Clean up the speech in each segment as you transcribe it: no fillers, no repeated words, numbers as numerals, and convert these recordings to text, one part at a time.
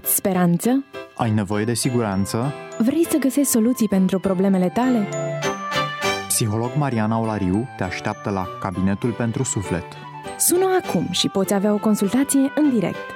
Simți speranță? Ai nevoie de siguranță? Vrei să găsești soluții pentru problemele tale? Psiholog Mariana Olariu te așteaptă la Cabinetul pentru Suflet. Sună acum și poți avea o consultație în direct.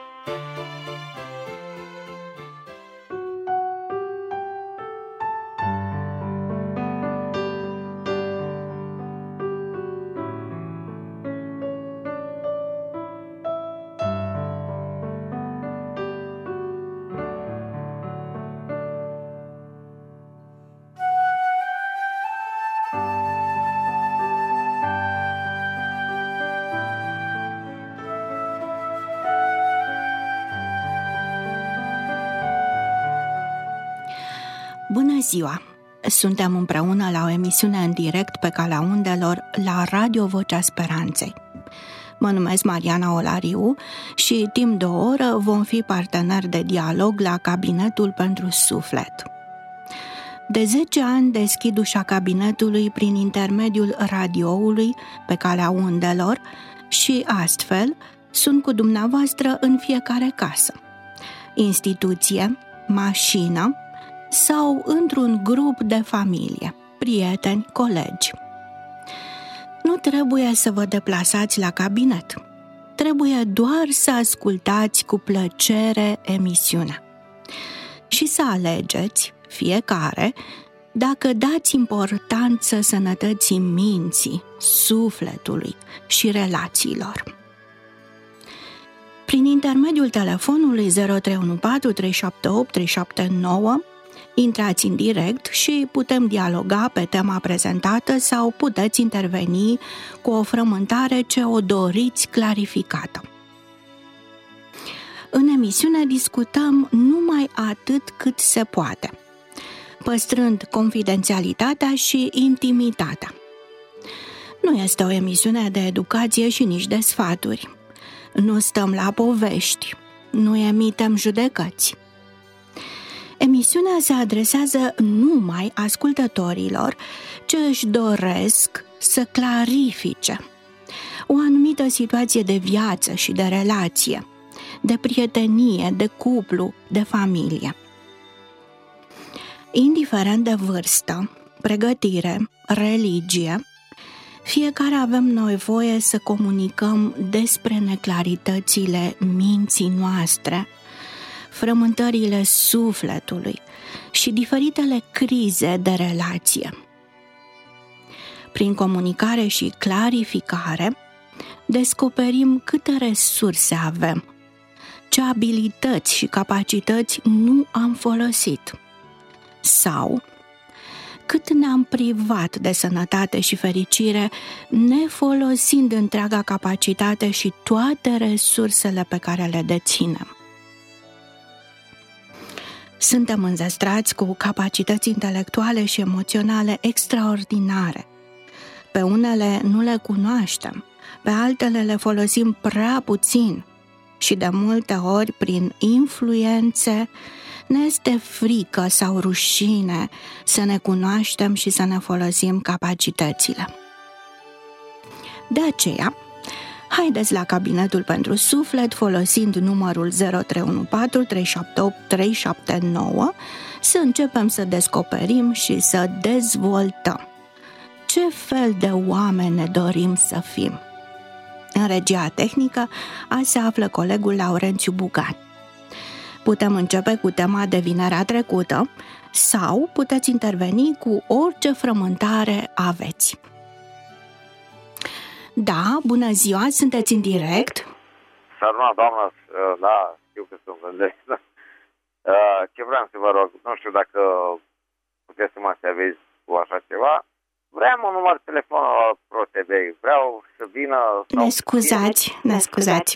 Bună ziua! Suntem împreună la o emisiune în direct pe calea undelor la Radio Vocea Speranței. Mă numesc Mariana Olariu și timp de o oră vom fi parteneri de dialog la Cabinetul pentru Suflet. De 10 ani deschid ușa cabinetului prin intermediul radioului pe calea undelor și astfel sunt cu dumneavoastră în fiecare casă, instituție, mașină sau într-un grup de familie, prieteni, colegi. Nu trebuie să vă deplasați la cabinet. Trebuie doar să ascultați cu plăcere emisiunea și să alegeți, fiecare, dacă dați importanță sănătății minții, sufletului și relațiilor. Prin intermediul telefonului 0314 378 379 intrați în direct și putem dialoga pe tema prezentată sau puteți interveni cu o frământare ce o doriți clarificată. În emisiune discutăm numai atât cât se poate, păstrând confidențialitatea și intimitatea. Nu este o emisiune de educație și nici de sfaturi. Nu stăm la povești, nu emitem judecăți. Emisiunea se adresează numai ascultătorilor ce își doresc să clarifice o anumită situație de viață și de relație, de prietenie, de cuplu, de familie. Indiferent de vârstă, pregătire, religie, fiecare avem nevoie să comunicăm despre neclaritățile minții noastre, frământările sufletului și diferitele crize de relație. Prin comunicare și clarificare, descoperim câte resurse avem, ce abilități și capacități nu am folosit sau cât ne-am privat de sănătate și fericire, nefolosind întreaga capacitate și toate resursele pe care le deținem. Suntem înzestrați cu capacități intelectuale și emoționale extraordinare. Pe unele nu le cunoaștem, pe altele le folosim prea puțin și de multe ori, prin influențe, ne este frică sau rușine să ne cunoaștem și să ne folosim capacitățile. De aceea, haideți la Cabinetul pentru Suflet folosind numărul 0314 378 379 să începem să descoperim și să dezvoltăm ce fel de oameni ne dorim să fim. În regia tehnică azi se află colegul Laurențiu Bugan. Putem începe cu tema de vinerea trecută sau puteți interveni cu orice frământare aveți. Da, bună ziua, sunteți în direct. Saruna, doamnă, da, știu că sunt gândesc. Ce vreau să vă rog, nu știu dacă puteți să mă serviți cu așa ceva. Vreau un număr de telefon la ProTV, vreau să vină... Ne scuzați.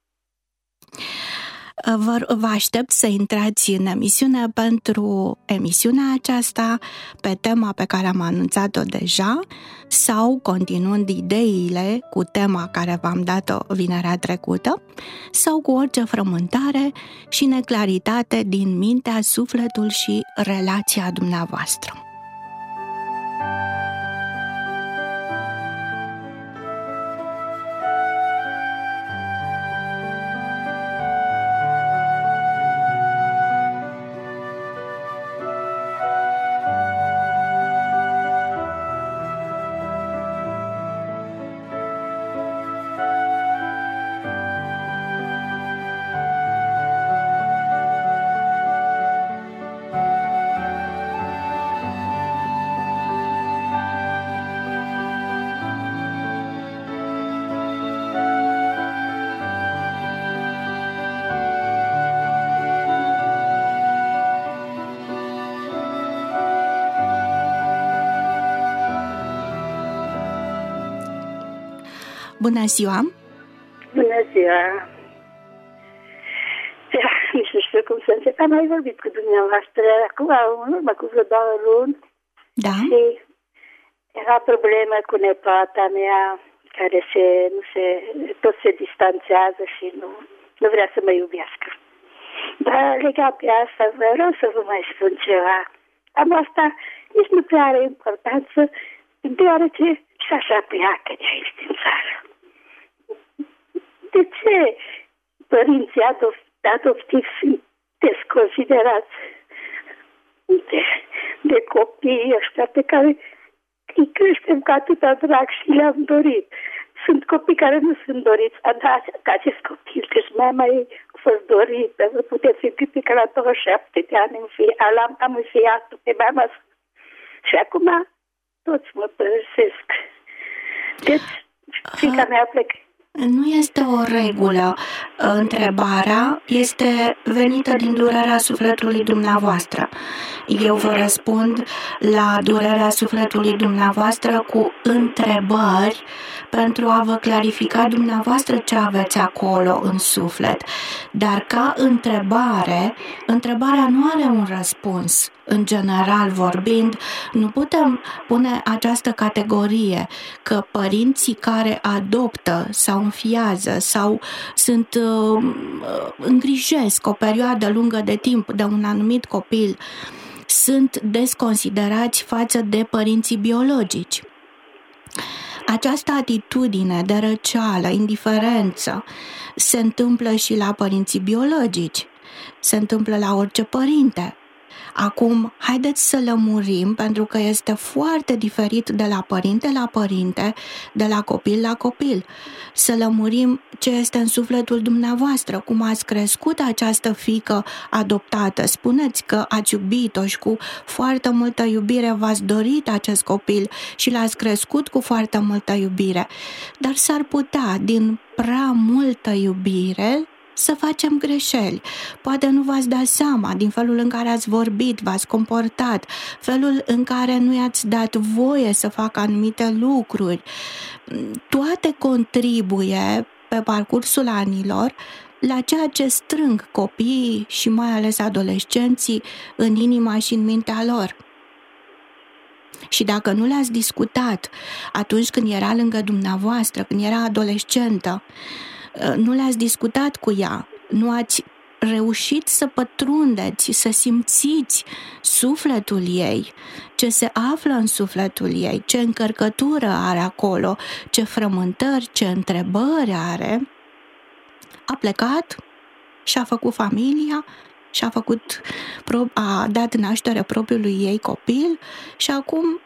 Vă aștept să intrați în emisiune pentru emisiunea aceasta pe tema pe care am anunțat-o deja sau continuând ideile cu tema care v-am dat-o vinerea trecută sau cu orice frământare și neclaritate din mintea, sufletul și relația dumneavoastră. Bună ziua! Bună ziua! Nici nu știu cum să încep. Am mai vorbit cu dumneavoastră acum, în urmă cu vreo 2 luni. Da. Și era problemă cu nepoata mea, care tot se distanțează și nu vrea să mă iubească. Dar legat de asta, vreau să vă mai spun ceva. Am asta nici nu prea are importanță, deoarece și așa pleacă de aici din țară. De ce părinții adoptivi sunteți considerați de copiii ăștia pe care îi creștem cu atâta drag și le-am dorit? Sunt copii care nu sunt doriți, dar ca acest copil, căci mama ei a fost dorită, vă puteți închipi că la 27 de ani am înfiat pe mama și acum toți mă părăsesc. Deci, fiica mea plecă. Nu este o regulă. Întrebarea este venită din durerea sufletului dumneavoastră. Eu vă răspund la durerea sufletului dumneavoastră cu întrebări pentru a vă clarifica dumneavoastră ce aveți acolo în suflet. Dar ca întrebarea nu are un răspuns. În general vorbind, nu putem pune această categorie că părinții care adoptă sau înfiază sau îngrijesc o perioadă lungă de timp de un anumit copil sunt desconsiderați față de părinții biologici. Această atitudine de răceală, indiferență, se întâmplă și la părinții biologici, se întâmplă la orice părinte. Acum, haideți să lămurim, pentru că este foarte diferit de la părinte la părinte, de la copil la copil. Să lămurim ce este în sufletul dumneavoastră, cum ați crescut această fiică adoptată. Spuneți că ați iubit-o și cu foarte multă iubire v-ați dorit acest copil și l-ați crescut cu foarte multă iubire. Dar s-ar putea, din prea multă iubire, să facem greșeli. Poate nu v-ați dat seama din felul în care ați vorbit, v-ați comportat, felul în care nu i-ați dat voie să facă anumite lucruri. Toate contribuie pe parcursul anilor la ceea ce strâng copiii și mai ales adolescenții în inima și în mintea lor. Și dacă nu le-ați discutat atunci când era lângă dumneavoastră, când era adolescentă, nu le-ați discutat cu ea, nu ați reușit să pătrundeți, să simțiți sufletul ei, ce se află în sufletul ei, ce încărcătură are acolo, ce frământări, ce întrebări are, a plecat și-a făcut familia, a dat naștere propriului ei copil și acum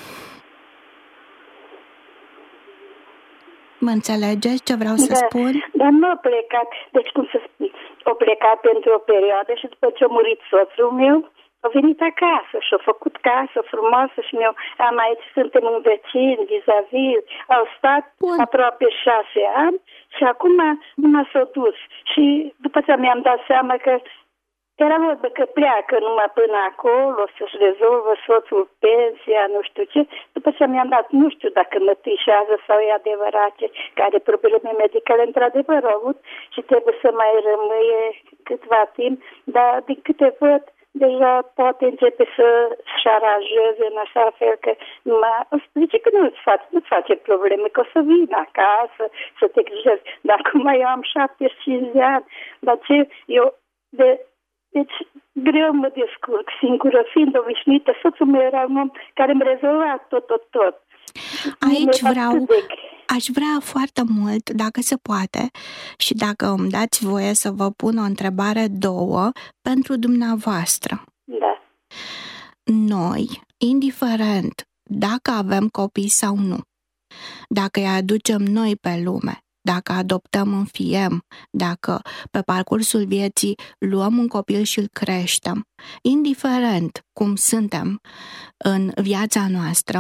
mă înțelegeți ce vreau să spun? Dar nu a plecat, deci cum să spun, a plecat pentru o perioadă și după ce a murit soțul meu, a venit acasă și a făcut casă frumoasă și aici suntem un vecin, vis-a-vis, au stat aproape 6 ani și acum numai s-a dus. Și după ce mi-am dat seama că era vorba că pleacă numai până acolo să-și rezolvă soțul pensia, nu știu ce. După ce mi-am dat, nu știu dacă mă trișează sau e adevărat că are probleme medicale, într-adevăr au avut și trebuie să mai rămâie câtva timp, dar din câte văd, deja poate începe să-și aranjeze în așa fel că zice că nu-ți face probleme, că o să vină acasă, să te grijezi. Dar acum eu am 75 de ani, dar ce eu deci greu mă descurc singură, fiind obișnuită. Soțul meu era un om care îmi rezolva tot. Aici aș vrea foarte mult, dacă se poate, și dacă îmi dați voie să vă pun o întrebare, 2, pentru dumneavoastră. Da. Noi, indiferent dacă avem copii sau nu, dacă îi aducem noi pe lume, dacă adoptăm, înfiem, dacă pe parcursul vieții luăm un copil și îl creștem, indiferent cum suntem în viața noastră,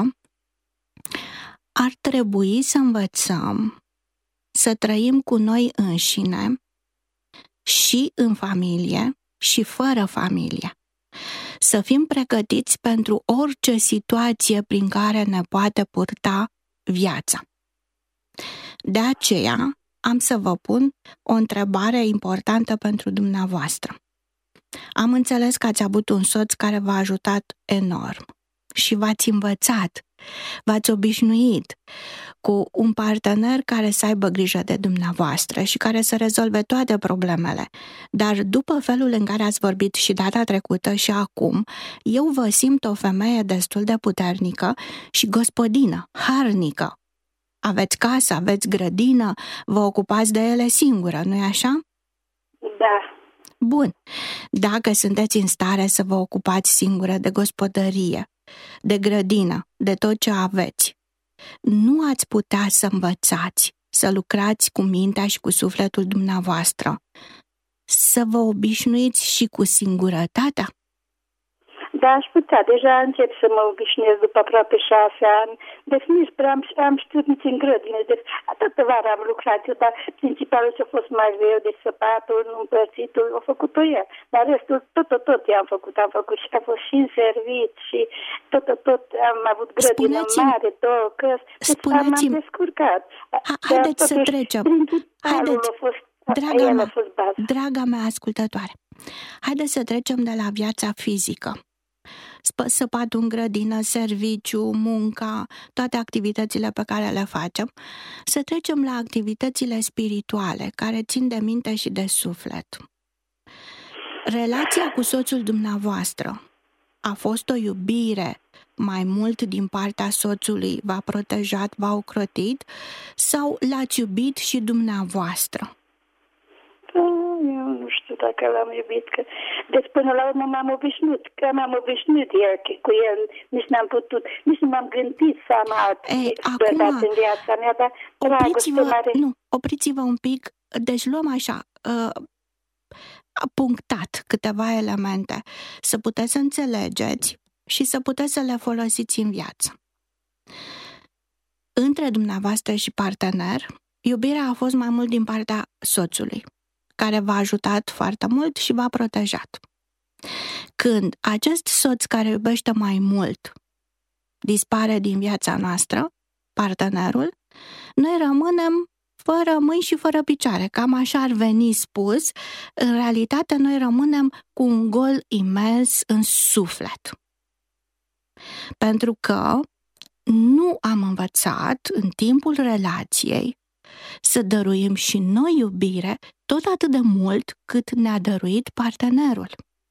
ar trebui să învățăm să trăim cu noi înșine și în familie și fără familie. Să fim pregătiți pentru orice situație prin care ne poate purta viața. De aceea am să vă pun o întrebare importantă pentru dumneavoastră. Am înțeles că ați avut un soț care v-a ajutat enorm și v-ați învățat, v-ați obișnuit cu un partener care să aibă grijă de dumneavoastră și care să rezolve toate problemele. Dar după felul în care ați vorbit și data trecută și acum, eu vă simt o femeie destul de puternică și gospodină, harnică. Aveți casă, aveți grădină, vă ocupați de ele singură, nu-i așa? Da. Bun. Dacă sunteți în stare să vă ocupați singură de gospodărie, de grădină, de tot ce aveți, nu ați putea să învățați, să lucrați cu mintea și cu sufletul dumneavoastră, să vă obișnuiți și cu singurătatea? Da, aș putea. Deja încep să mă obișnuiesc după aproape 6 ani. Deci nici prea am știut nici în grădină. Deci atât vara am lucrat eu, dar principalul ce a fost mai greu, deci săpatul, împărțitul, a făcut-o el. Dar restul, tot i-am făcut. Am făcut și a fost și în servit și tot am avut grădină mare, 2 căsi. Deci m-am descurcat. Haideți să trecem. Haideți, draga mea ascultătoare, haideți să trecem de la viața fizică. Săpatul în grădină, serviciu, munca, toate activitățile pe care le facem, să trecem la activitățile spirituale, care țin de minte și de suflet. Relația cu soțul dumneavoastră a fost o iubire mai mult din partea soțului, v-a protejat, v-a ocrotit, sau l-ați iubit și dumneavoastră? Eu nu știu dacă l-am iubit, că... Deci până la urmă m-am obișnuit cu el, nici nu m-am gândit să am explodat în viața mea, dar opriți-vă un pic, deci luăm așa, punctat câteva elemente, să puteți să înțelegeți și să puteți să le folosiți în viață. Între dumneavoastră și partener, iubirea a fost mai mult din partea soțului, care v-a ajutat foarte mult și v-a protejat. Când acest soț care iubește mai mult dispare din viața noastră, partenerul, noi rămânem fără mâini și fără picioare. Cam așa ar veni spus. În realitate, noi rămânem cu un gol imens în suflet. Pentru că nu am învățat în timpul relației să dăruim și noi iubire tot atât de mult cât ne-a dăruit partenerul.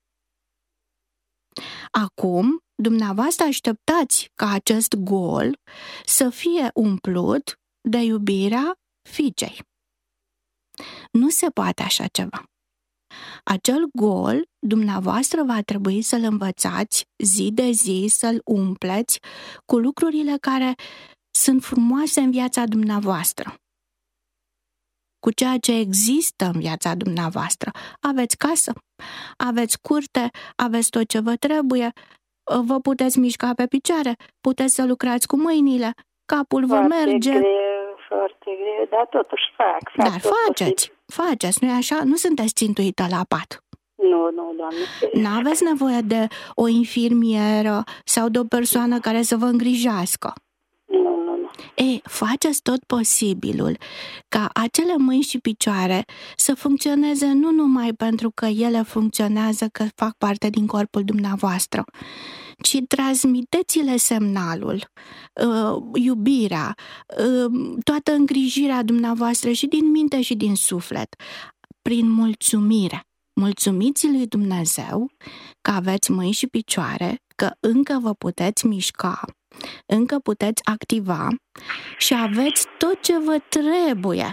Acum, dumneavoastră așteptați ca acest gol să fie umplut de iubirea fiicei. Nu se poate așa ceva. Acel gol, dumneavoastră va trebui să-l învățați zi de zi, să-l umpleți cu lucrurile care sunt frumoase în viața dumneavoastră, cu ceea ce există în viața dumneavoastră. Aveți casă, aveți curte, aveți tot ce vă trebuie, vă puteți mișca pe picioare, puteți să lucrați cu mâinile, capul vă merge. Foarte greu, dar totuși fac. Dar faceți, nu-i așa? Nu sunteți țintuită la pat. Nu, Doamne. N-aveți nevoie de o infirmieră sau de o persoană care să vă îngrijească. Nu. Faceți tot posibilul ca acele mâini și picioare să funcționeze nu numai pentru că ele funcționează, că fac parte din corpul dumneavoastră, ci transmiteți-le semnalul, iubirea, toată îngrijirea dumneavoastră și din minte și din suflet, prin mulțumire. Mulțumiți lui Dumnezeu că aveți mâini și picioare, că încă vă puteți mișca, încă puteți activa și aveți tot ce vă trebuie.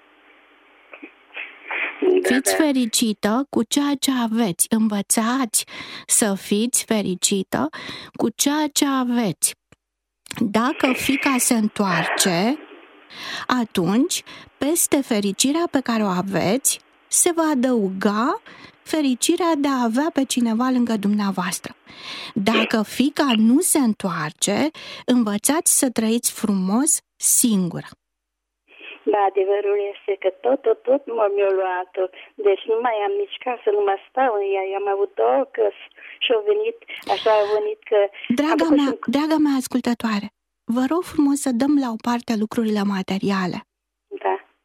Fiți fericită cu ceea ce aveți. Învățați să fiți fericită cu ceea ce aveți. Dacă fiica se întoarce, atunci, peste fericirea pe care o aveți, se va adăuga fericirea de a avea pe cineva lângă dumneavoastră. Dacă fiica nu se întoarce, învățați să trăiți frumos singură. Da, adevărul este că tot mi-a luat-o. Deci nu mai am nici casă, nu mai stau în ea. Am avut 2 căsi și au venit că... Draga mea ascultătoare, vă rog frumos să dăm la o parte lucrurile materiale.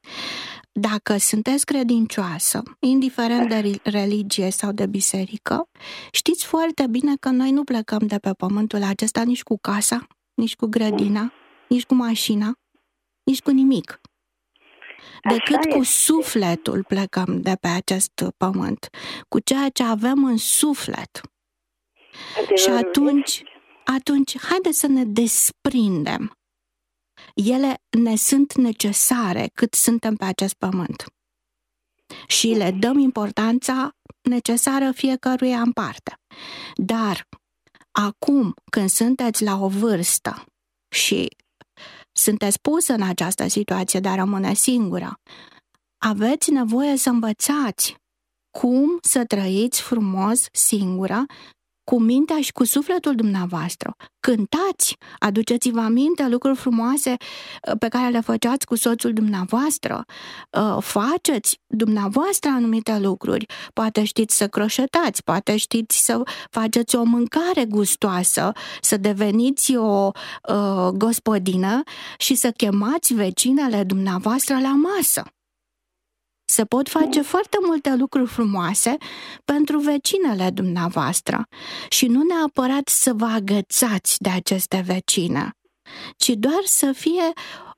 Dacă sunteți credincioasă, indiferent de religie sau de biserică, știți foarte bine că noi nu plecăm de pe pământul acesta nici cu casa, nici cu grădina, nici cu mașina, nici cu nimic. Decât cu sufletul plecăm de pe acest pământ, cu ceea ce avem în suflet. Și atunci, haideți să ne desprindem. Ele ne sunt necesare cât suntem pe acest pământ. Și le dăm importanța necesară fiecăruia în parte. Dar acum, când sunteți la o vârstă și sunteți pusă în această situație de a rămâne singură, aveți nevoie să învățați cum să trăiți frumos singură, cu mintea și cu sufletul dumneavoastră. Cântați, aduceți-vă aminte lucruri frumoase pe care le făceați cu soțul dumneavoastră, faceți dumneavoastră anumite lucruri, poate știți să croșetați, poate știți să faceți o mâncare gustoasă, să deveniți o gospodină și să chemați vecinele dumneavoastră la masă. Se pot face foarte multe lucruri frumoase pentru vecinele dumneavoastră și nu neapărat să vă agățați de aceste vecine, ci doar să fie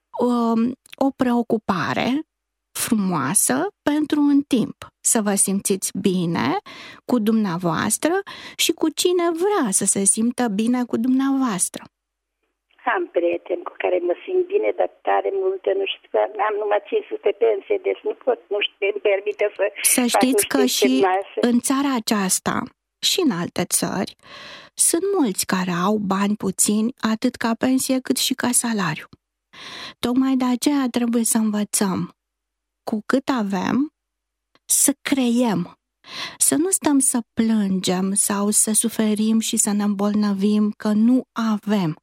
o preocupare frumoasă pentru un timp, să vă simțiți bine cu dumneavoastră și cu cine vrea să se simtă bine cu dumneavoastră. Am prieteni cu care mă simt bine, dar tare multe, nu știu, am numai 500 pensie, deci nu știu, îmi permite să știți că și în țara aceasta și în alte țări sunt mulți care au bani puțini, atât ca pensie cât și ca salariu. Tocmai de aceea trebuie să învățăm cu cât avem să creiem. Să nu stăm să plângem sau să suferim și să ne îmbolnăvim că nu avem.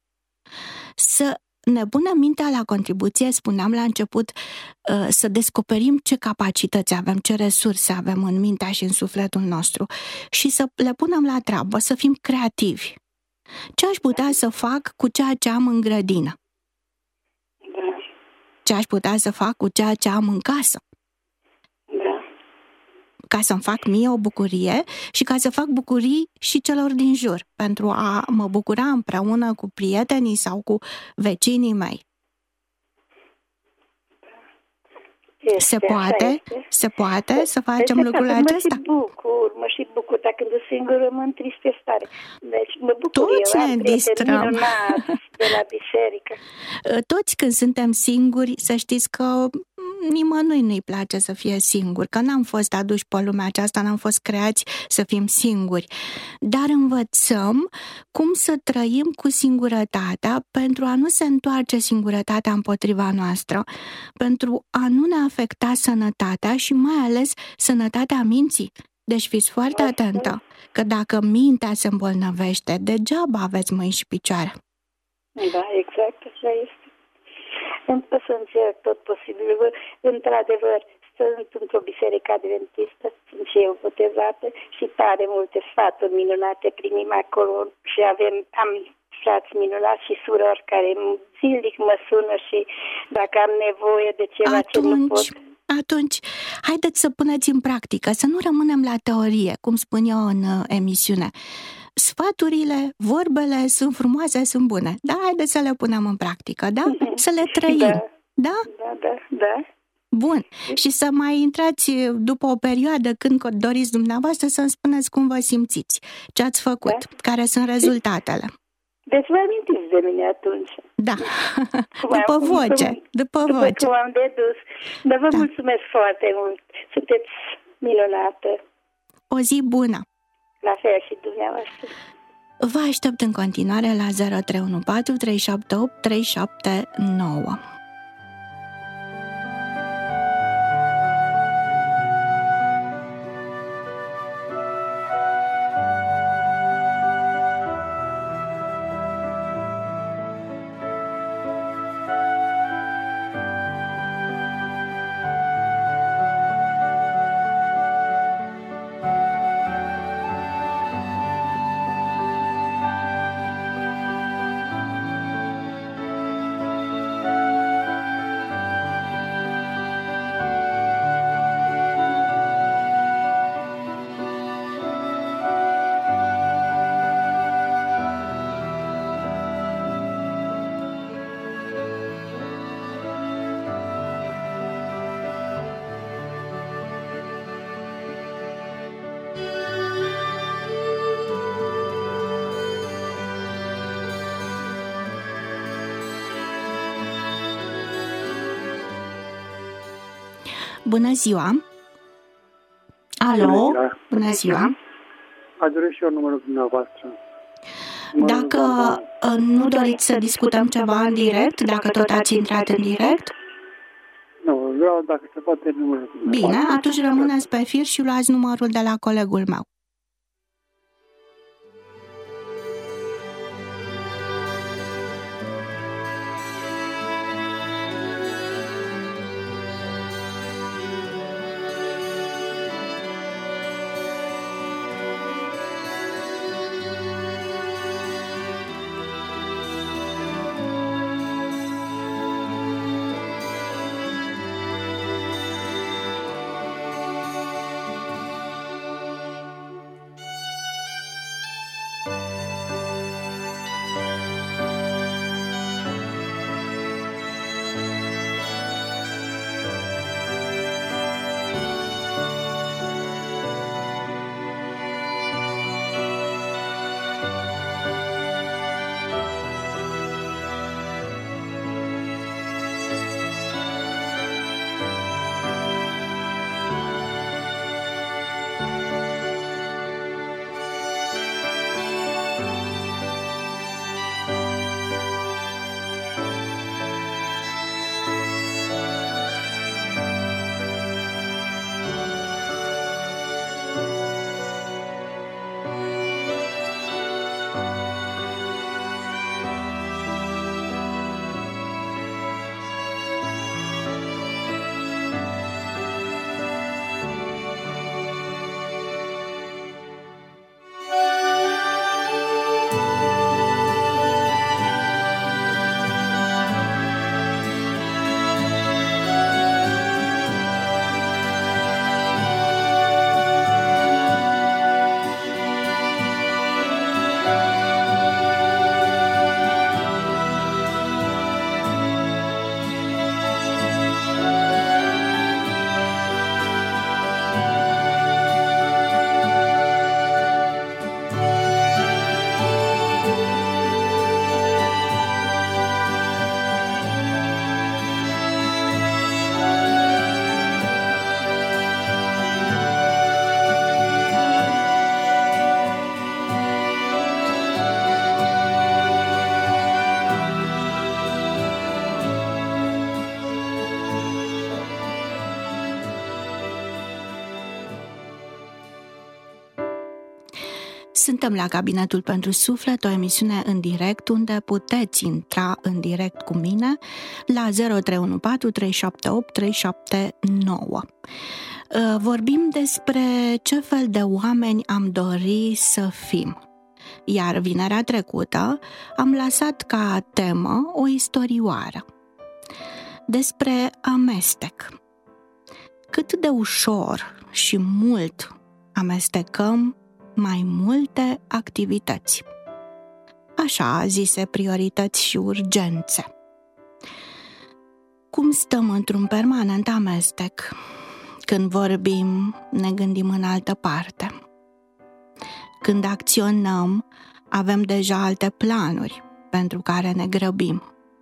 Să ne punem mintea la contribuție, spuneam la început, să descoperim ce capacități avem, ce resurse avem în mintea și în sufletul nostru și să le punem la treabă, să fim creativi. Ce aș putea să fac cu ceea ce am în grădină? Ce aș putea să fac cu ceea ce am în casă? Ca să-mi fac mie o bucurie și ca să fac bucurii și celor din jur, pentru a mă bucura împreună cu prietenii sau cu vecinii mei. Se poate să facem lucrul acesta? Mă și bucur, dar când sunt singură mă întristez tare. Deci mă bucur. Toți ne distrăm. De la biserică. Toți când suntem singuri, să știți că nimănui nu-i place să fie singur, că n-am fost aduși pe lumea aceasta, n-am fost creați să fim singuri. Dar învățăm cum să trăim cu singurătatea pentru a nu se întoarce singurătatea împotriva noastră, pentru a nu ne afecta sănătatea și mai ales sănătatea minții. Deci fiți foarte atentă, că dacă mintea se îmbolnăvește, degeaba aveți mâini și picioare. Da, exact, așa este. O să încerc tot posibilul. Într-adevăr, sunt într-o biserică adventistă, sunt și eu botezată și tare multe sfaturi minunate primim acolo și am frați minunați și surori care zilnic mă sună și dacă am nevoie de ceva ce nu pot... Atunci, haideți să puneți în practică, să nu rămânem la teorie, cum spun eu în emisiune. Sfaturile, vorbele sunt frumoase, sunt bune, dar haideți să le punem în practică, da? Să le trăim, da? Da. Bun. Și să mai intrați după o perioadă când doriți dumneavoastră să-mi spuneți cum vă simțiți, ce ați făcut, care sunt rezultatele. Deci vă amintiți de mine atunci. Da, după voce. După cum am dedus. Dar vă mulțumesc foarte mult. Sunteți minunată. O zi bună. La fel și dumneavoastră. Vă aștept în continuare la 0314 378 379. Bună ziua! Alo? Bună ziua! Aș dori și eu numărul dumneavoastră. Dacă nu doriți să discutăm ceva în direct, dacă tot ați intrat în direct? Nu, vreau dacă se poate numărul dumneavoastră. Bine, atunci rămâneți pe fir și luați numărul de la colegul meu. Suntem la Cabinetul pentru Suflet, o emisiune în direct unde puteți intra în direct cu mine la 0314 378 379. Vorbim despre ce fel de oameni am dori să fim. Iar vinerea trecută am lăsat ca temă o istorioară despre amestec. Cât de ușor și mult amestecăm mai multe activități. Așa zise priorități și urgențe. Cum stăm într-un permanent amestec? Când vorbim, ne gândim în altă parte. Când acționăm, avem deja alte planuri pentru care ne grăbim.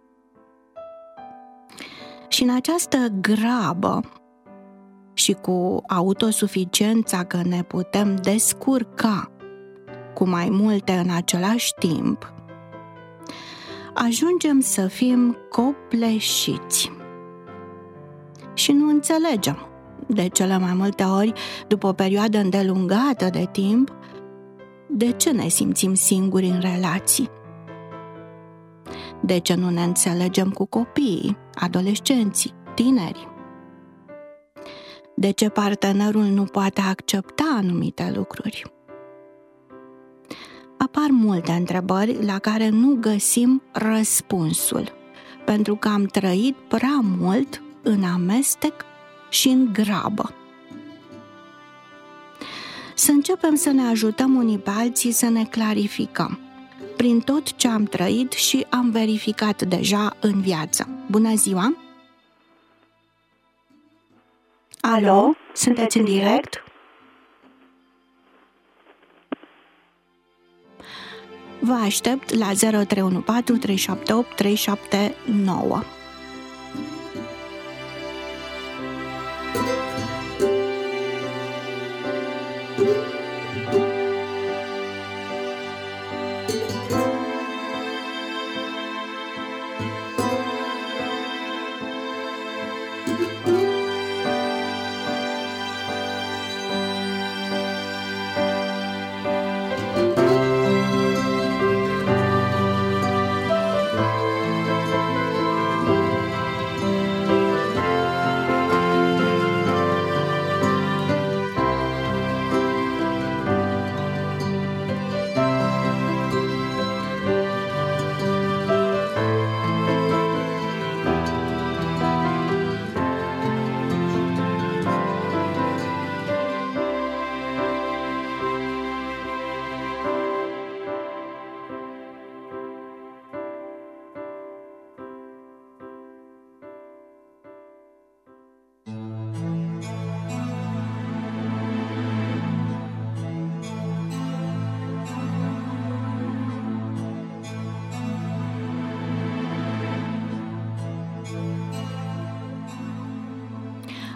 Și în această grabă și cu autosuficiența că ne putem descurca cu mai multe în același timp, ajungem să fim copleșiți. Și nu înțelegem, de cele mai multe ori, după o perioadă îndelungată de timp, de ce ne simțim singuri în relații? De ce nu ne înțelegem cu copiii, adolescenții, tinerii? De ce partenerul nu poate accepta anumite lucruri? Apar multe întrebări la care nu găsim răspunsul, pentru că am trăit prea mult în amestec și în grabă. Să începem să ne ajutăm unii pe alții să ne clarificăm prin tot ce am trăit și am verificat deja în viață. Bună ziua! Alo? Sunteți în direct? Vă aștept la 0314 378 379.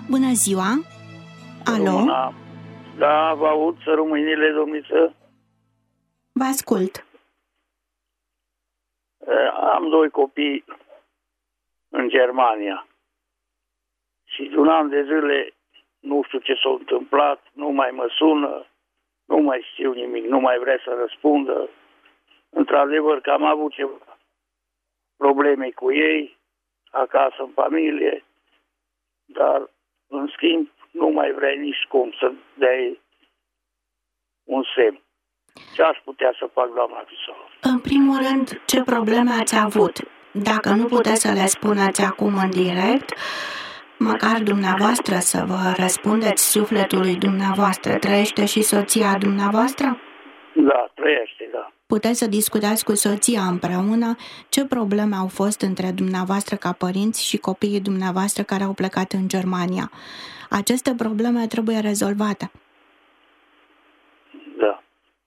Bună ziua! Alo? Da, vă aud, să rămâinile, domniță. Vă ascult. Am 2 copii în Germania și de un an de zile nu știu ce s-a întâmplat, nu mai mă sună, nu mai știu nimic, nu mai vrea să răspundă. Într-adevăr că am avut ceva probleme cu ei, acasă, în familie, dar în schimb nu mai vrea nici cum să dea un semn. Ce aș putea să fac, doamna Crisolov? În primul rând, ce probleme ați avut? Dacă nu puteți să le spuneți acum în direct, măcar dumneavoastră să vă răspundeți sufletului dumneavoastră. Trăiește și soția dumneavoastră? Da, trăiește, da. Puteți să discutați cu soția împreună ce probleme au fost între dumneavoastră ca părinți și copiii dumneavoastră care au plecat în Germania. Aceste probleme trebuie rezolvate. Da.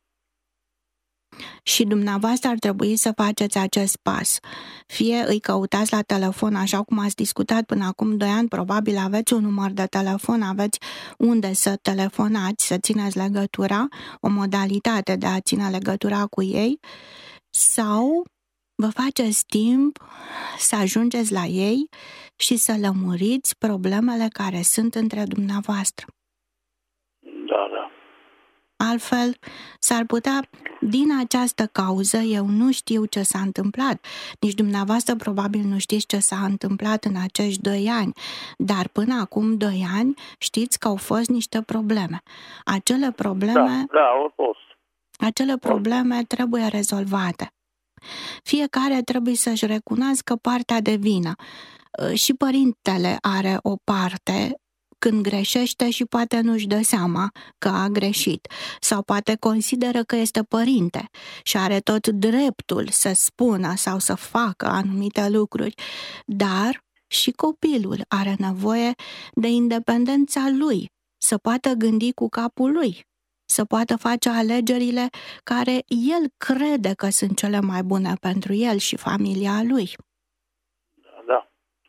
Și dumneavoastră ar trebui să faceți acest pas. Fie îi căutați la telefon, așa cum ați discutat până acum 2 ani, probabil aveți un număr de telefon, aveți unde să telefonați, să țineți legătura, o modalitate de a ține legătura cu ei, sau vă faceți timp să ajungeți la ei și să lămuriți problemele care sunt între dumneavoastră. Da, da. Altfel, s-ar putea, din această cauză, eu nu știu ce s-a întâmplat. Nici dumneavoastră probabil nu știți ce s-a întâmplat în acești 2 ani, dar până acum 2 ani știți că au fost niște probleme. Acele probleme, au fost. Acele probleme trebuie rezolvate. Fiecare trebuie să-și recunoască partea de vină. Și părintele are o parte când greșește și poate nu-și dă seama că a greșit, sau poate consideră că este părinte și are tot dreptul să spună sau să facă anumite lucruri, dar și copilul are nevoie de independența lui, să poată gândi cu capul lui, să poată face alegerile care el crede că sunt cele mai bune pentru el și familia lui. Da.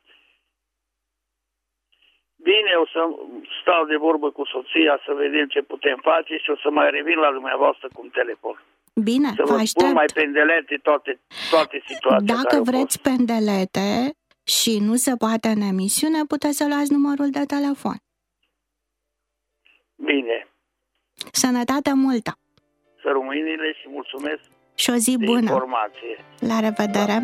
Bine, o să stau de vorbă cu soția să vedem ce putem face și o să mai revin la dumneavoastră cu un telefon. Bine, să vă spun mai pendelete toate situațiile. Dacă vreți pendelete și nu se poate în emisiune, puteți să luați numărul de telefon. Bine. Sănătate multă! Să rămâinile și mulțumesc și o zi bună! Informație. La revedere!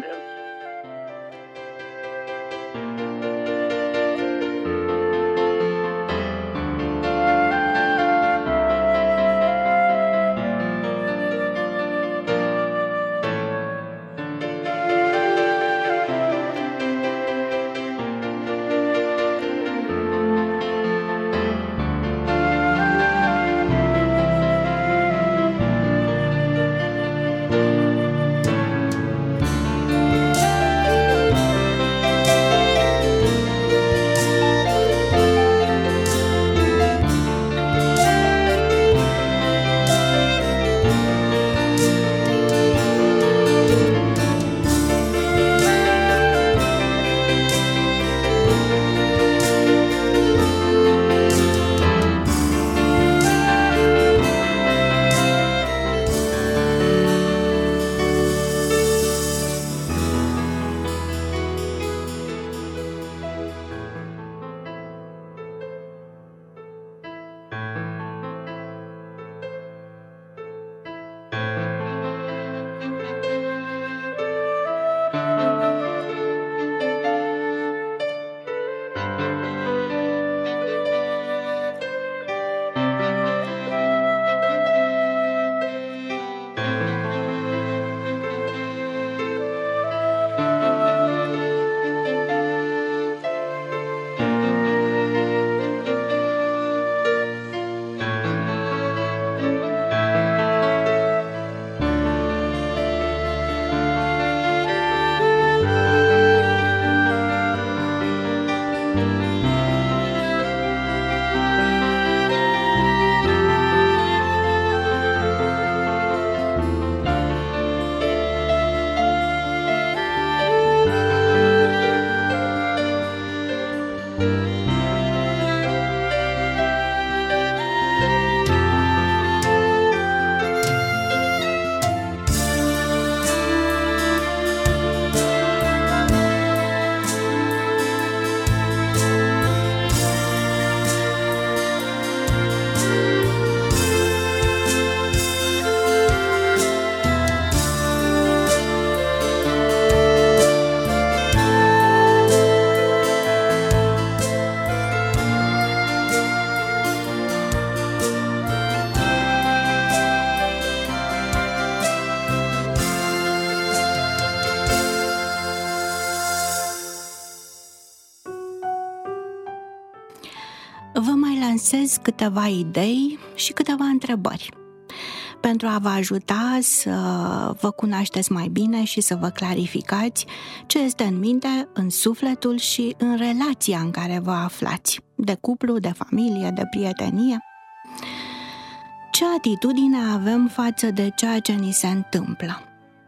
lansez câteva idei și câteva întrebări pentru a vă ajuta să vă cunoașteți mai bine și să vă clarificați ce este în minte, în sufletul și în relația în care vă aflați, de cuplu, de familie, de prietenie. Ce atitudine avem față de ceea ce ni se întâmplă?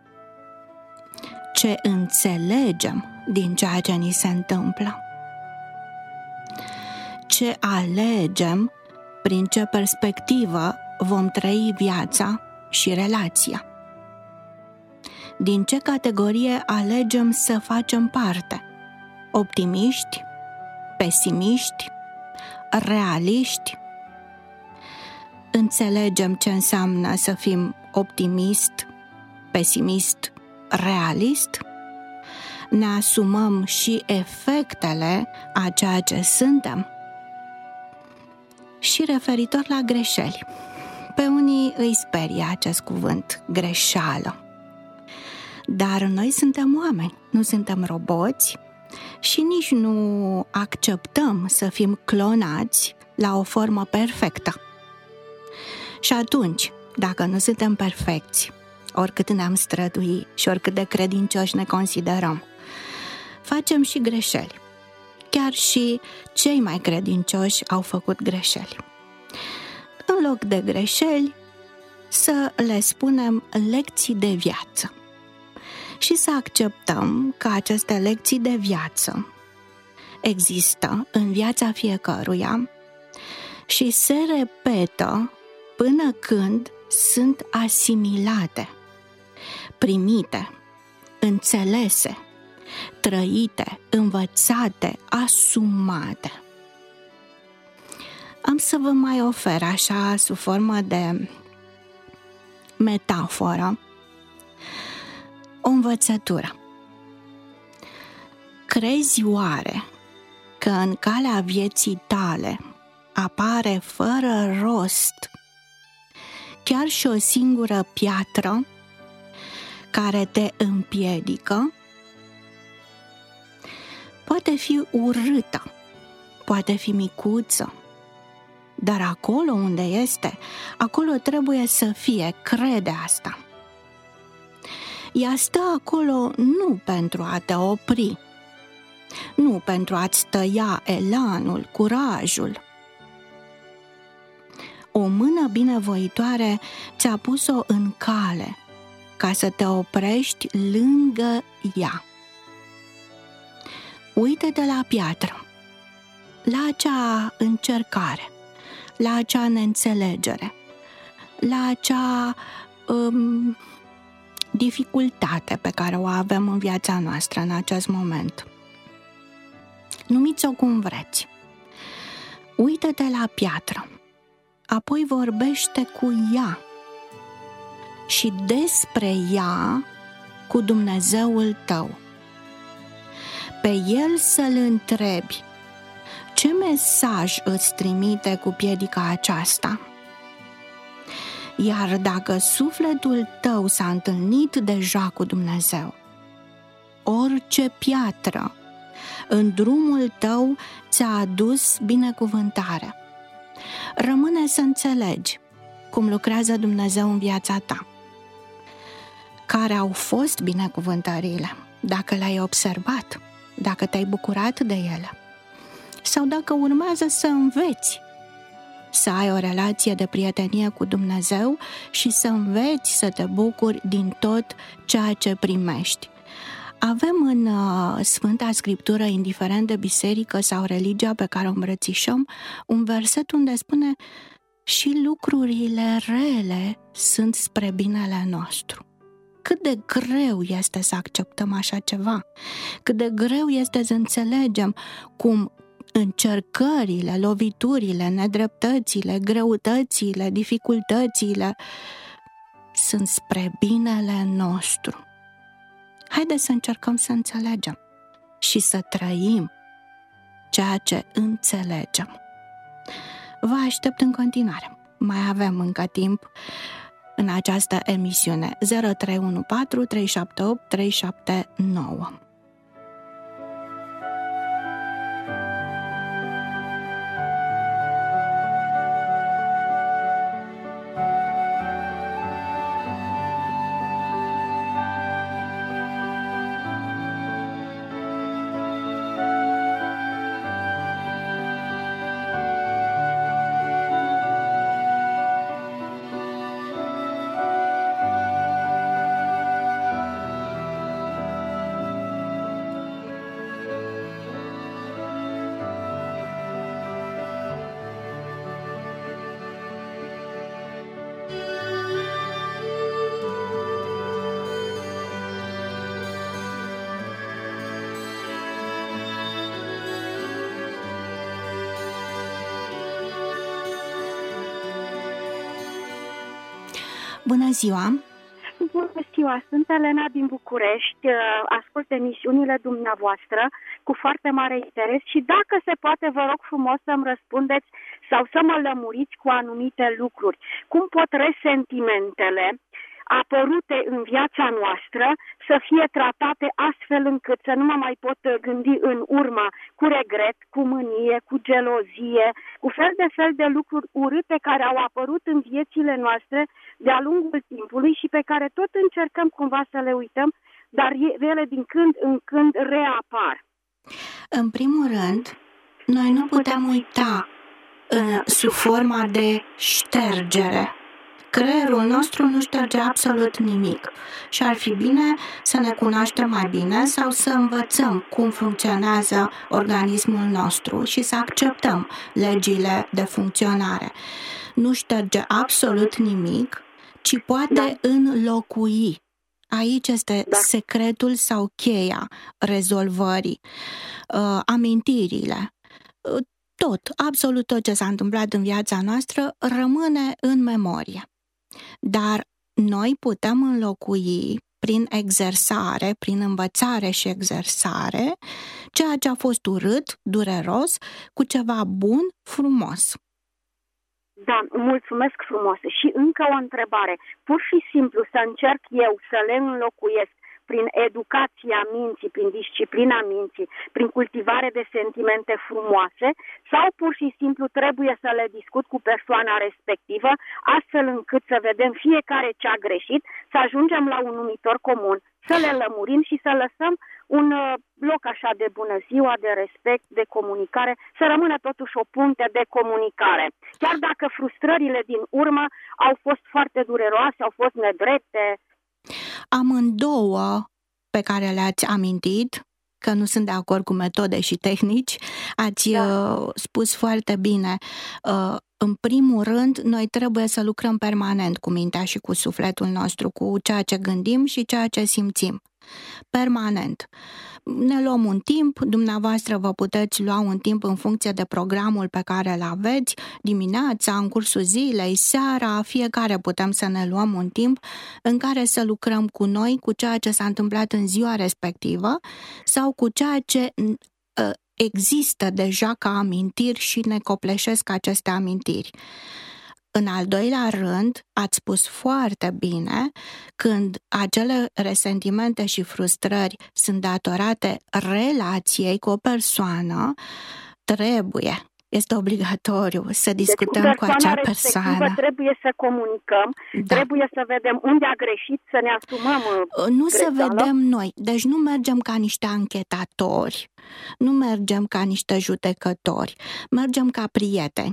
Ce înțelegem din ceea ce ni se întâmplă? Ce alegem, prin ce perspectivă vom trăi viața și relația? Din ce categorie alegem să facem parte? Optimiști, pesimiști, realiști? Înțelegem ce înseamnă să fim optimist, pesimist, realist? Ne asumăm și efectele a ceea ce suntem? Și referitor la greșeli, pe unii îi sperie acest cuvânt, greșeală. Dar noi suntem oameni, nu suntem roboți și nici nu acceptăm să fim clonați la o formă perfectă. Și atunci, dacă nu suntem perfecți, oricât ne-am strădui și oricât de credincioși ne considerăm, facem și greșeli. Chiar și cei mai credincioși au făcut greșeli. În loc de greșeli, să le spunem lecții de viață și să acceptăm că aceste lecții de viață există în viața fiecăruia și se repetă până când sunt asimilate, primite, înțelese, trăite, învățate, asumate. Am să vă mai ofer așa, sub formă de metaforă, o învățătură. Crezi oare că în calea vieții tale apare fără rost chiar și o singură piatră care te împiedică? Poate fi urâtă, poate fi micuță, dar acolo unde este, acolo trebuie să fie, crede asta. Ea stă acolo nu pentru a te opri, nu pentru a-ți tăia elanul, curajul. O mână binevoitoare ți-a pus-o în cale ca să te oprești lângă ea. Uită-te la piatră, la acea încercare, la acea neînțelegere, la acea dificultate pe care o avem în viața noastră în acest moment. Numiți-o cum vreți. Uită-te la piatră, apoi vorbește cu ea și despre ea cu Dumnezeul tău. Pe el să-l întrebi ce mesaj îți trimite cu piedica aceasta. Iar dacă sufletul tău s-a întâlnit deja cu Dumnezeu, orice piatră în drumul tău ți-a adus binecuvântare. Rămâne să înțelegi cum lucrează Dumnezeu în viața ta. Care au fost binecuvântările, dacă le-ai observat, dacă te-ai bucurat de ele, sau dacă urmează să înveți să ai o relație de prietenie cu Dumnezeu și să înveți să te bucuri din tot ceea ce primești. Avem în Sfânta Scriptură, indiferent de biserică sau religia pe care o îmbrățișăm, un verset unde spune: și lucrurile rele sunt spre binele nostru. Cât de greu este să acceptăm așa ceva, cât de greu este să înțelegem cum încercările, loviturile, nedreptățile, greutățile, dificultățile sunt spre binele nostru. Haideți să încercăm să înțelegem și să trăim ceea ce înțelegem. Vă aștept în continuare. Mai avem încă timp în această emisiune. 0314 378 379. Bună ziua! Bună ziua! Sunt Elena din București, ascult emisiunile dumneavoastră cu foarte mare interes și dacă se poate, vă rog frumos să-mi răspundeți sau să mă lămuriți cu anumite lucruri. Cum pot resentimentele apărute în viața noastră să fie tratate astfel încât să nu mă mai pot gândi în urmă cu regret, cu mânie, cu gelozie, cu fel de lucruri urâte care au apărut în viețile noastre de-a lungul timpului și pe care tot încercăm cumva să le uităm, dar ele din când în când reapar. În primul rând, noi nu putem uita sub forma de ștergere. Creierul nostru nu șterge absolut nimic și ar fi bine să ne cunoaștem mai bine sau să învățăm cum funcționează organismul nostru și să acceptăm legile de funcționare. Nu șterge absolut nimic, ci poate înlocui. Aici este secretul sau cheia rezolvării. Amintirile. Absolut tot ce s-a întâmplat în viața noastră rămâne în memorie. Dar noi putem înlocui prin exersare, prin învățare și exersare, ceea ce a fost urât, dureros, cu ceva bun, frumos. Da, mulțumesc frumos. Și încă o întrebare. Pur și simplu să încerc eu să le înlocuiesc prin educația minții, prin disciplina minții, prin cultivare de sentimente frumoase, sau pur și simplu trebuie să le discut cu persoana respectivă, astfel încât să vedem fiecare ce a greșit, să ajungem la un numitor comun, să le lămurim și să lăsăm un loc așa de bună ziua, de respect, de comunicare, să rămână totuși o punte de comunicare. Chiar dacă frustrările din urmă au fost foarte dureroase, au fost nedrepte. Amândouă pe care le-ați amintit, că nu sunt de acord cu metode și tehnici, ați spus foarte bine. În primul rând, noi trebuie să lucrăm permanent cu mintea și cu sufletul nostru, cu ceea ce gândim și ceea ce simțim. Permanent. Ne luăm un timp, dumneavoastră vă puteți lua un timp în funcție de programul pe care îl aveți, dimineața, în cursul zilei, seara, fiecare putem să ne luăm un timp în care să lucrăm cu noi, cu ceea ce s-a întâmplat în ziua respectivă sau cu ceea ce există deja ca amintiri și ne copleșesc aceste amintiri. În al doilea rând, ați spus foarte bine, când acele resentimente și frustrări sunt datorate relației cu o persoană, este obligatoriu să discutăm cu acea persoană. Trebuie să comunicăm, trebuie să vedem unde a greșit, să ne asumăm Nu să vedem noi, deci nu mergem ca niște anchetatori, nu mergem ca niște judecători, mergem ca prieteni.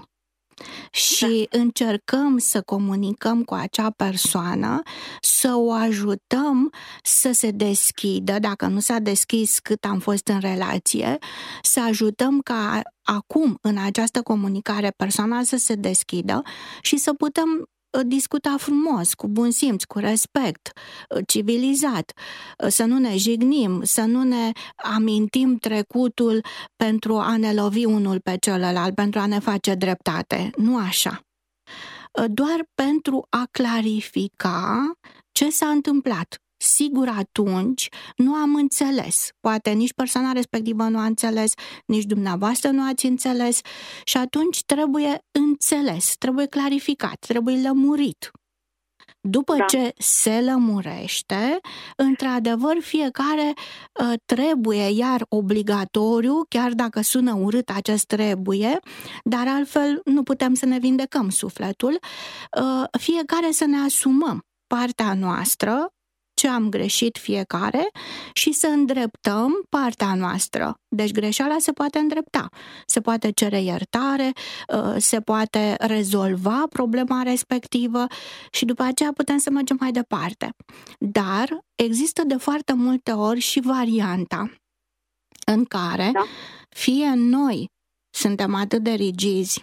Și încercăm să comunicăm cu acea persoană, să o ajutăm să se deschidă, dacă nu s-a deschis cât am fost în relație, să ajutăm ca acum, în această comunicare, persoana să se deschidă și să putem discuta frumos, cu bun simț, cu respect, civilizat, să nu ne jignim, să nu ne amintim trecutul pentru a ne lovi unul pe celălalt, pentru a ne face dreptate. Nu așa. Doar pentru a clarifica ce s-a întâmplat. Sigur, atunci nu am înțeles. Poate nici persoana respectivă nu a înțeles, nici dumneavoastră nu ați înțeles și atunci trebuie înțeles, trebuie clarificat, trebuie lămurit. După ce se lămurește, într-adevăr, fiecare trebuie, iar obligatoriu, chiar dacă sună urât acest trebuie, dar altfel nu putem să ne vindecăm sufletul, fiecare să ne asumăm partea noastră, ce am greșit fiecare și să îndreptăm partea noastră. Deci greșeala se poate îndrepta, se poate cere iertare, se poate rezolva problema respectivă și după aceea putem să mergem mai departe. Dar există de foarte multe ori și varianta în care fie noi suntem atât de rigizi,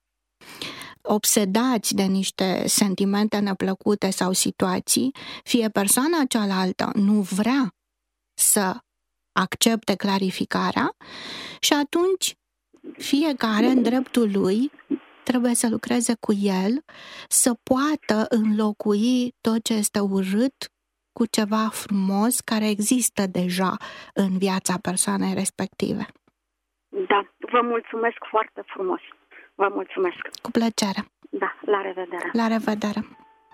obsedați de niște sentimente neplăcute sau situații, fie persoana cealaltă nu vrea să accepte clarificarea și atunci fiecare în dreptul lui trebuie să lucreze cu el, să poată înlocui tot ce este urât cu ceva frumos care există deja în viața persoanei respective. Da, vă mulțumesc foarte frumos. Vă mulțumesc. Cu plăcere. Da, la revedere. La revedere.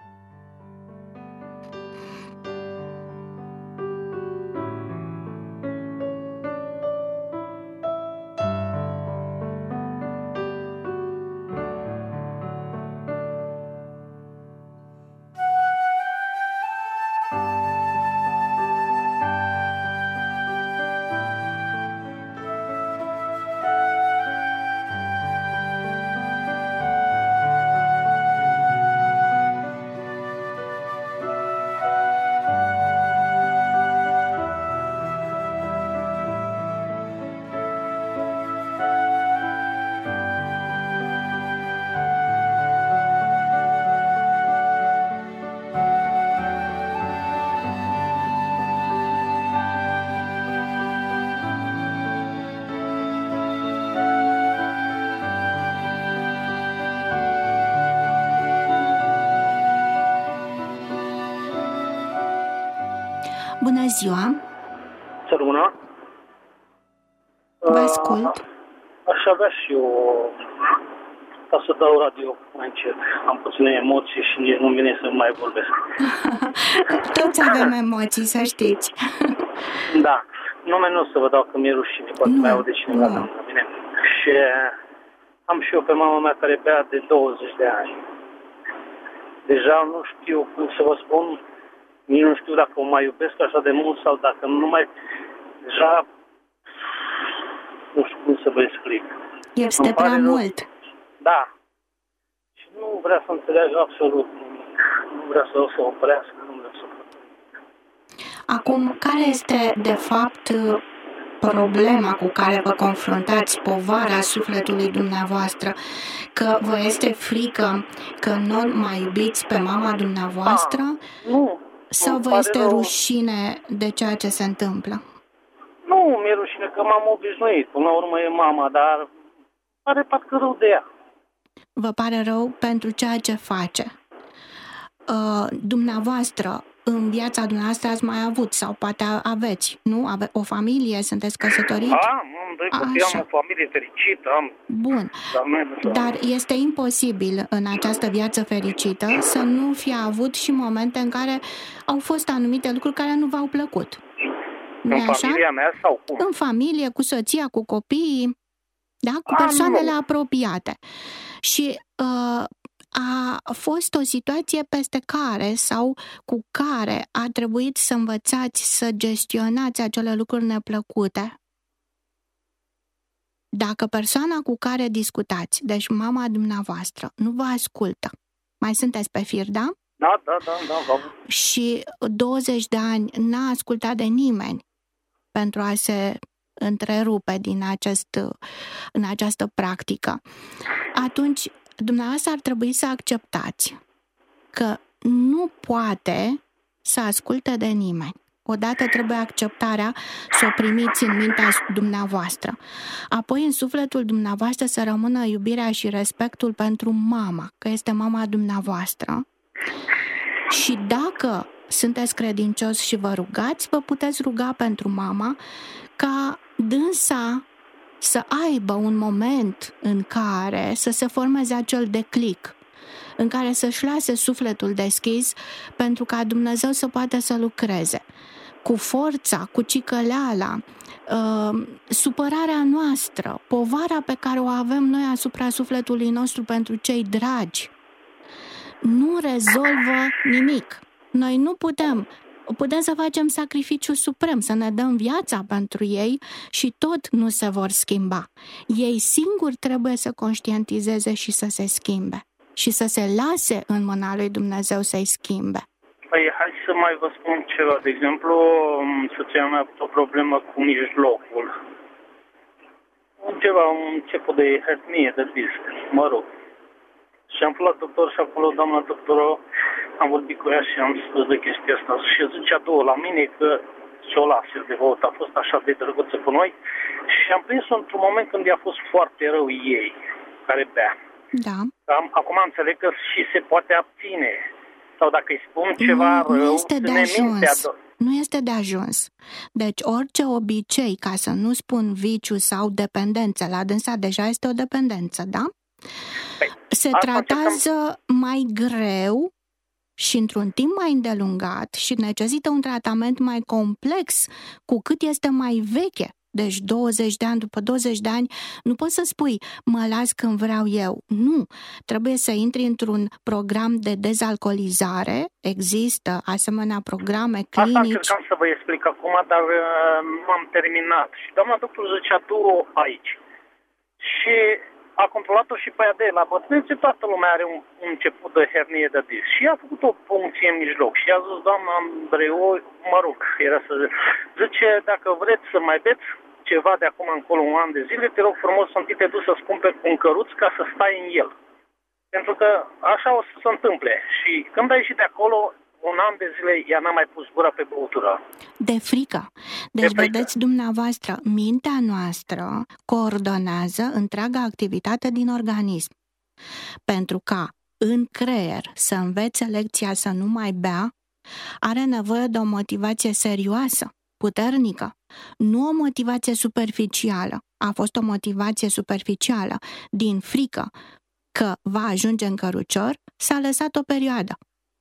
Bună ziua! Să rămână? Vă ascult. Aș avea și eu ca să dau radio mai încet. Am puține emoții și nu-mi vine să mai vorbesc. Toți avem emoții, să știți. Da. Nume nu o să vă dau că mi-e rușine, poate mai aude cineva. Bine. Și am și eu pe mama mea care bea de 20 de ani. Deja nu știu cum să vă spun. Nici nu știu dacă o mai iubesc așa de mult sau dacă nu mai... Deja... Nu știu cum să vă explic. Este prea mult. Da. Și nu vrea să înțeleagă absolut nimic. Nu vrea să o oprească, nu vrea să o facă. Acum, care este, de fapt, problema cu care vă confruntați, povara sufletului dumneavoastră? Că vă este frică că nu mai iubiți pe mama dumneavoastră? Nu. Sau vă este rușine de ceea ce se întâmplă? Nu, mi-e rușine că m-am obișnuit. Până la urmă e mama, dar pare parcă rău de ea. Vă pare rău pentru ceea ce face. Dumneavoastră, în viața dumneavoastră ați mai avut sau poate aveți, nu? O familie, sunteți căsătoriți? Am doi copii, am o familie fericită, am... Bun, dar este imposibil în această viață fericită să nu fi avut și momente în care au fost anumite lucruri care nu v-au plăcut. În familia mea sau cum? În familie, cu soția, cu copiii, da? Cu persoanele apropiate. Și a fost o situație peste care sau cu care a trebuit să învățați să gestionați acele lucruri neplăcute. Dacă persoana cu care discutați, deci mama dumneavoastră, nu vă ascultă, mai sunteți pe fir, da? Da. Și 20 de ani n-a ascultat de nimeni pentru a se întrerupe în această practică, atunci dumneavoastră ar trebui să acceptați că nu poate să asculte de nimeni. Odată trebuie acceptarea să o primiți în mintea dumneavoastră. Apoi în sufletul dumneavoastră să rămână iubirea și respectul pentru mama, că este mama dumneavoastră. Și dacă sunteți credincios și vă rugați, vă puteți ruga pentru mama ca dânsa să aibă un moment în care să se formeze acel declic, în care să-și lase sufletul deschis pentru ca Dumnezeu să poată să lucreze. Cu forța, cu cicăleala, supărarea noastră, povara pe care o avem noi asupra sufletului nostru pentru cei dragi, nu rezolvă nimic. Noi nu putem să facem sacrificiu suprem, să ne dăm viața pentru ei și tot nu se vor schimba. Ei singuri trebuie să conștientizeze și să se schimbe și să se lase în mâna lui Dumnezeu să-i schimbe. Păi, hai să mai vă spun ceva. De exemplu, soția mea a avut o problemă cu mijlocul. Un început de hernie de disc, mă rog. Și am fost la doctor și acolo, doamna doctoră, am vorbit cu ea și am spus de chestia asta. Și zicea două la mine că și-o lasă de vot, a fost așa de drăguță cu noi. Și am prins-o într-un moment când i-a fost foarte rău ei, care bea. Da. Acum înțeleg că și se poate abține. Sau dacă îi spun ceva rău, nu este de ajuns. mintea. Nu este de ajuns. Deci orice obicei, ca să nu spun viciu sau dependență, la dânsa deja este o dependență, da? Se tratează mai greu și într-un timp mai îndelungat și necesită un tratament mai complex cu cât este mai veche. Deci 20 de ani, după 20 de ani, nu poți să spui, mă las când vreau eu. Nu, trebuie să intri într-un program de dezalcoolizare. Există asemenea programe clinici. Asta încercam să vă explic acum, dar nu am terminat. Și doamna doctor zicea, du-o aici. Și a controlat-o și pe ea de la bătrânețe, toată lumea are un început de hernie de disc. Și a făcut o puncție în mijloc. Și a zis, doamna Andreu, mă rog, era să zice, dacă vreți să mai beți ceva de acum încolo un an de zile, te rog frumos să întâi te duci să-ți cumperi un căruț ca să stai în el. Pentru că așa o să se întâmple. Și când ai ieșit de acolo, un an de zile ea n-a mai pus gura pe băutură. De frică. Deci, vedeți dumneavoastră, mintea noastră coordonează întreaga activitate din organism. Pentru ca în creier să învețe lecția să nu mai bea, are nevoie de o motivație serioasă, puternică, nu o motivație superficială. A fost o motivație superficială. Din frică că va ajunge în cărucior, s-a lăsat o perioadă.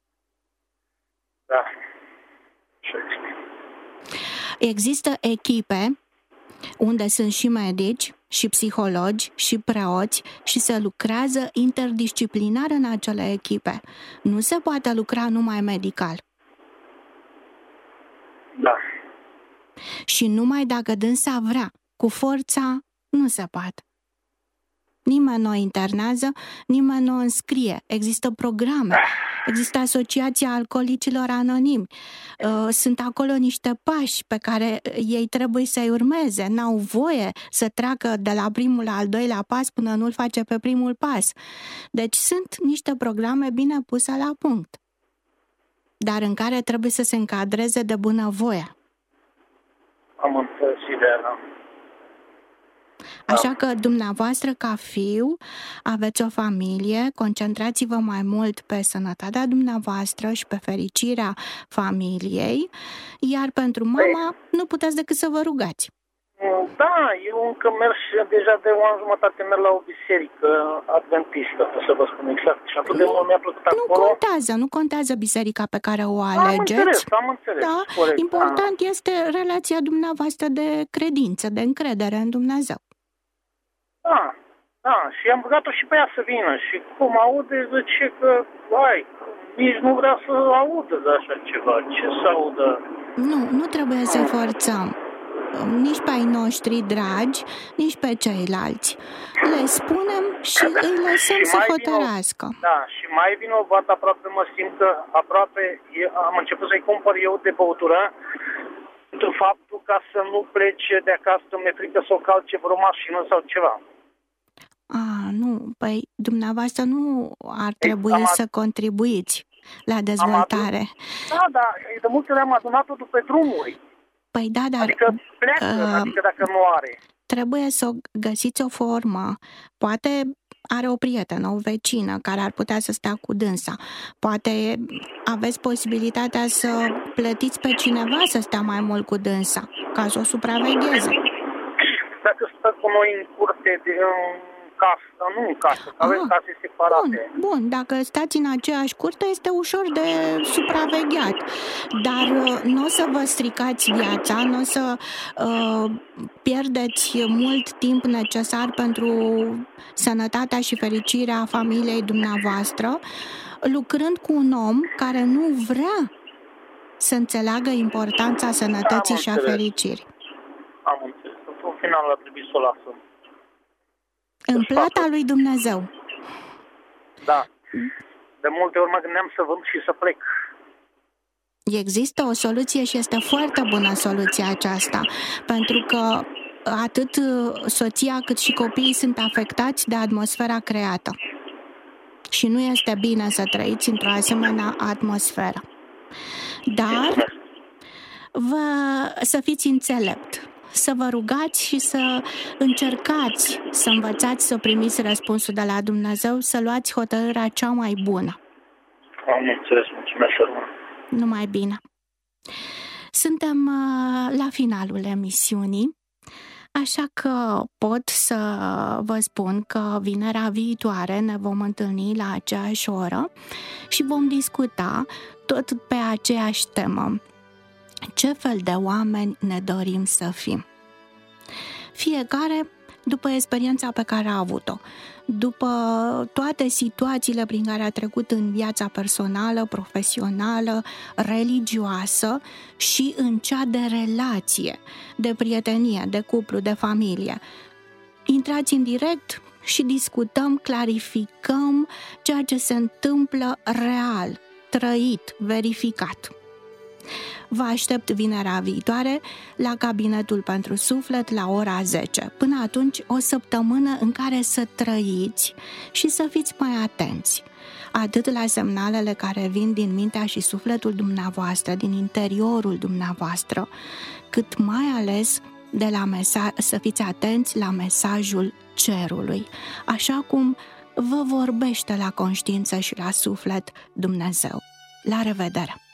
Da. Există echipe unde sunt și medici, și psihologi, și preoți și se lucrează interdisciplinar în acele echipe. Nu se poate lucra numai medical. Da. Și numai dacă dânsa vrea. Cu forța nu se poate. Nimeni nu o internează, nimeni nu o înscrie. Există programe, există Asociația Alcoolicilor Anonimi. Sunt acolo niște pași pe care ei trebuie să-i urmeze. N-au voie să treacă de la primul la al doilea pas până nu-l face pe primul pas. Deci sunt niște programe bine puse la punct, dar în care trebuie să se încadreze de bunăvoie. Am înțeles ideea. Așa că dumneavoastră, ca fiu, aveți o familie, concentrați-vă mai mult pe sănătatea dumneavoastră și pe fericirea familiei, iar pentru mama nu puteți decât să vă rugați. Da, eu încă merg deja de o an jumătate, merg la o biserică adventistă, să vă spun exact. Și atât de mult mi-a plăcut acolo. Nu contează biserica pe care o alegeți. Am înțeles. Da, corect, important este relația dumneavoastră de credință, de încredere în Dumnezeu. Da, și am rugat-o și pe ea să vină și cum aude, zice că, nici nu vrea să audă de așa ceva. Ce să audă? Nu trebuie să forțăm. Nici pe ai noștri dragi, nici pe ceilalți. Le spunem și îi lăsăm să hotărască. Da, și mai vinovat aproape mă simt că aproape am început să-i cumpăr eu de băutură pentru faptul ca să nu plece de acasă, mi-e frică să o calce vreo mașină sau ceva. Nu, păi dumneavoastră nu ar trebui să contribuiți la dezvoltare. Da, de multe ori am adunat-o după drumuri. Păi da, dar... Adică pleacă, adică dacă nu are. Trebuie să găsiți o formă. Poate are o prietenă, o vecină care ar putea să stea cu dânsa. Poate aveți posibilitatea să plătiți pe cineva să stea mai mult cu dânsa, ca să o supravegheze. Dacă stă cu noi în curte, casă, nu în casă, avem case separate. Bun, dacă stați în aceeași curte, este ușor de supravegheat. Dar nu o să vă stricați viața, nu o să pierdeți mult timp necesar pentru sănătatea și fericirea familiei dumneavoastră, lucrând cu un om care nu vrea să înțeleagă importanța sănătății și a fericirii. Am înțeles. În final ar trebui să o lasă. În plata lui Dumnezeu. Da. De multe ori mă gândeam să vând și să plec. Există o soluție și este foarte bună soluția aceasta, pentru că atât soția cât și copiii sunt afectați de atmosfera creată. Și nu este bine să trăiți într-o asemenea atmosferă. Dar să fiți înțelept, să vă rugați și să încercați să învățați să primiți răspunsul de la Dumnezeu, să luați hotărârea cea mai bună. Am înțeles, mulțumesc. Numai bine. Suntem la finalul emisiunii, așa că pot să vă spun că vinerea viitoare ne vom întâlni la aceeași oră și vom discuta tot pe aceeași temă. Ce fel de oameni ne dorim să fim? Fiecare după experiența pe care a avut-o, după toate situațiile prin care a trecut în viața personală, profesională, religioasă și în cea de relație, de prietenie, de cuplu, de familie. Intrați în direct și discutăm, clarificăm ceea ce se întâmplă real, trăit, verificat. Vă aștept vinerea viitoare la Cabinetul pentru Suflet la ora 10. Până atunci, o săptămână în care să trăiți și să fiți mai atenți, atât la semnalele care vin din mintea și sufletul dumneavoastră, din interiorul dumneavoastră, cât mai ales de la să fiți atenți la mesajul cerului, așa cum vă vorbește la conștiință și la suflet Dumnezeu. La revedere!